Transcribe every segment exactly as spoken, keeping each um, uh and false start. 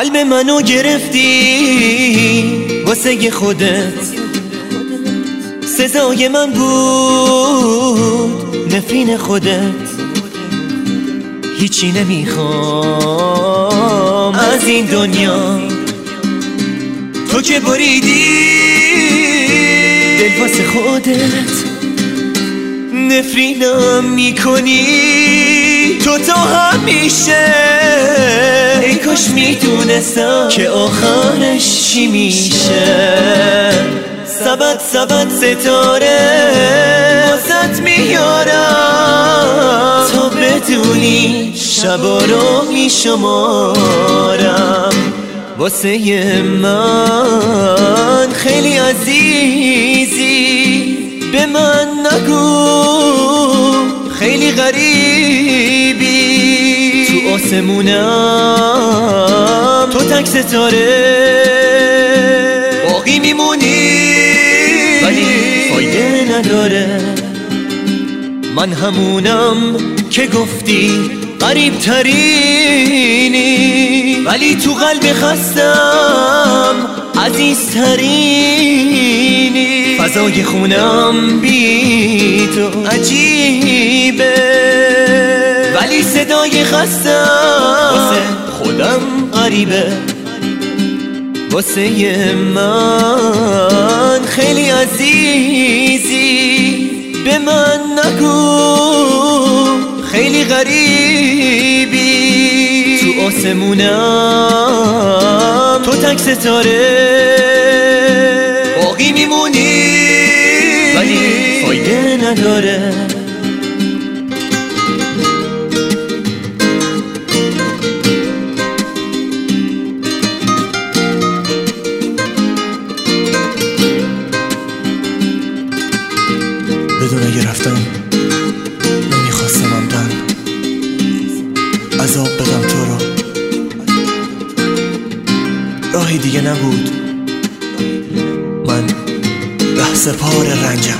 قلب منو گرفتی واسه خودت، سزای من بود نفرین خودت. هیچی نمیخوام از این دنیا، تو که بریدی دل واسه خودت. نفرینم میکنی تو تا همیشه، ای کاش میدونستم که آخرش چی میشه. سبد سبد ستاره واسط میارم تا بدونی شبا رو میشمارم. واسه من خیلی عزیزی، به من نگو خیلی غریبی. تو آسمونم تو تک ستاره باقی میمونی، ولی فایده نداره. من همونم که گفتی غریب ترینی، ولی تو قلب خستم عزیزترینی. فضای خونم بی تو عجیبه، ولی صدای خستم واسه خودم غریبه. واسه من خیلی عزیزی، به من نگو خیلی غریبی. تو آسمونم تو تک ستاره باقی میمونی، ولی فایده نداره. بدون اگه رفتم نمیخواستم عمدن عذاب بدم تو رو. راهی دیگه نبود، من لحظه پار رنجم.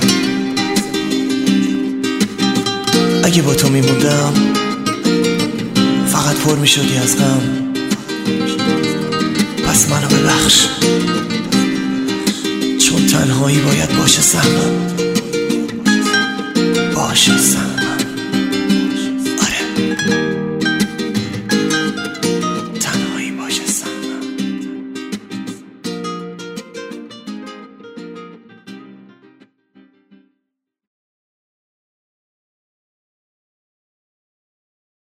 اگه با تو میموندم فقط پر میشدی از غم. پس منو ببخش، چون تنهایی باید باشه سهمم، باشه سهمم.